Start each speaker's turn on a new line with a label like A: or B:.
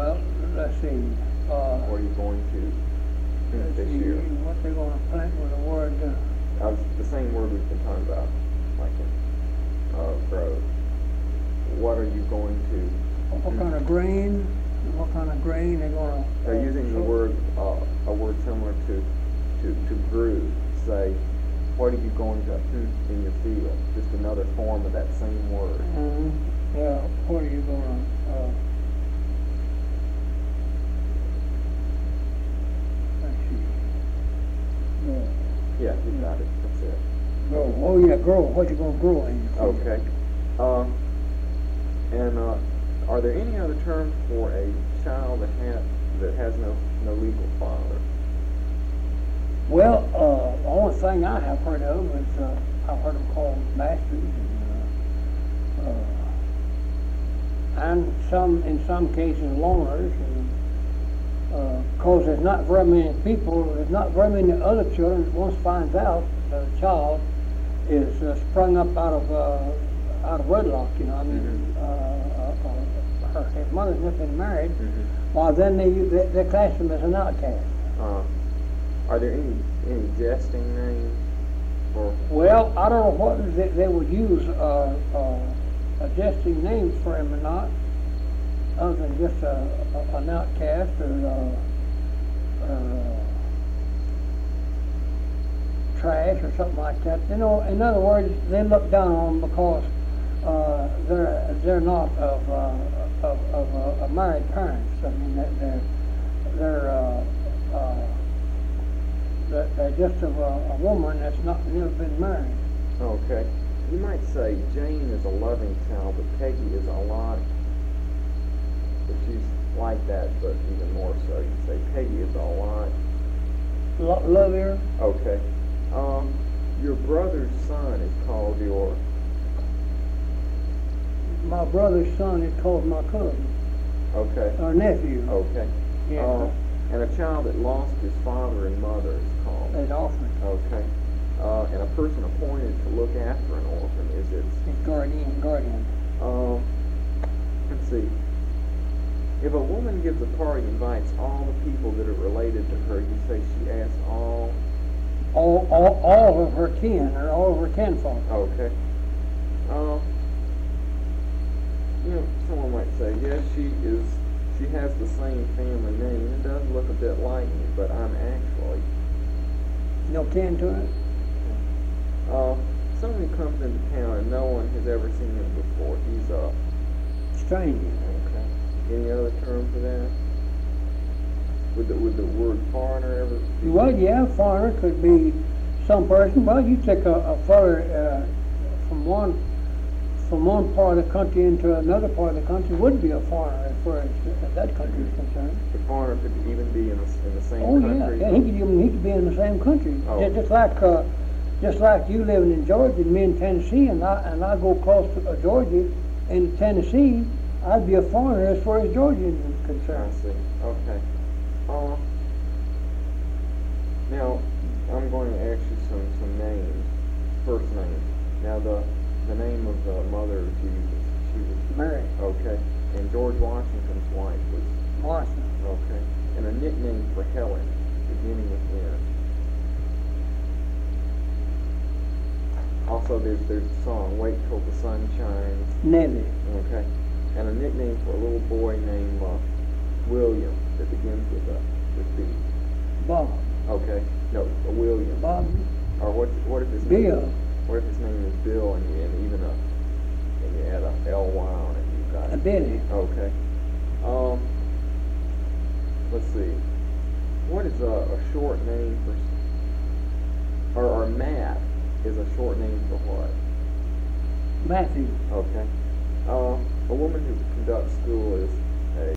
A: Well, let's see.
B: What are you going to plant this year?
A: What they're going to plant with the word.
B: The same word we've been talking about, like in grow. What are you going to?
A: What kind of grain? What kind of grain they're going to?
B: They're using the word, a word similar to grew. Say, what are you going to put in your field? Just another form of that same word.
A: Yeah. What are you going to? Let's see. Grow.
B: Yeah, you got it. That's it.
A: Grow. Oh yeah, grow. What you going to grow in your field?
B: Okay. And are there any other terms for a child that has no legal father?
A: Well, the only thing I have heard of is I've heard them called masters, and in some cases loaners, because there's not very many people, there's not very many other children that once finds out that a child is sprung up out of wedlock, you know. I mean, his mother's just been married. Well, then they class him as an outcast.
B: Are there any jesting names for?
A: Well, I don't know what they would use jesting names for him or not, other than just an outcast or trash or something like that. You know, in other words, they look down on them because they're not of married parents. I mean, they're just of a woman that's never been married.
B: Okay. You might say Jane is a loving child, but Peggy is a lot. But she's like that, but even more so. You say Peggy is a lot.
A: Lovier?
B: Okay. Your brother's son is called your.
A: My brother's son is called my cousin.
B: Okay.
A: Or nephew.
B: Okay.
A: Yeah.
B: And a child that lost his father and mother is called.
A: An orphan.
B: Okay. And a person appointed to look after an orphan is its.
A: His guardian.
B: Let's see. If a woman gives a party, invites all the people that are related to her, you say she asks all.
A: All of her kin or all of her kinfolk.
B: Okay. You know, someone might say, yes, she has the same family name. It does look a bit like me, but I'm actually.
A: No kin to it?
B: Someone who comes into town and no one has ever seen him before. He's a
A: stranger.
B: Okay. Any other term for that? Would the word foreigner ever?
A: Well, yeah, foreigner could be some person. Well, you take a fellow from one part of the country into another part of the country would be a foreigner as far as that country is concerned.
B: The foreigner could even be in the same
A: Oh
B: country?
A: yeah, he could be in the same country.
B: Oh.
A: Just like you living in Georgia and me in Tennessee, and I go across to Georgia and Tennessee, I'd be a foreigner as far as Georgia is concerned.
B: I see. Okay. Now, I'm going to ask you some names, first names. Now, the name of the mother of Jesus, she was
A: Mary.
B: Okay. And George Washington's wife was
A: Martha.
B: Okay. And a nickname for Helen, beginning with N. Also, there's the song "Wait Till the Sun Shines."
A: Nellie.
B: Okay. And a nickname for a little boy named William that begins with B.
A: Bob.
B: Okay. No, a William.
A: Bob.
B: Or what if his
A: Bill.
B: name? What if his name is Bill and you add a L-Y on it? You've got
A: A Billy.
B: Okay. Let's see. What is a short name for? Or Matt is a short name for what?
A: Matthew.
B: Okay. A woman who conducts school is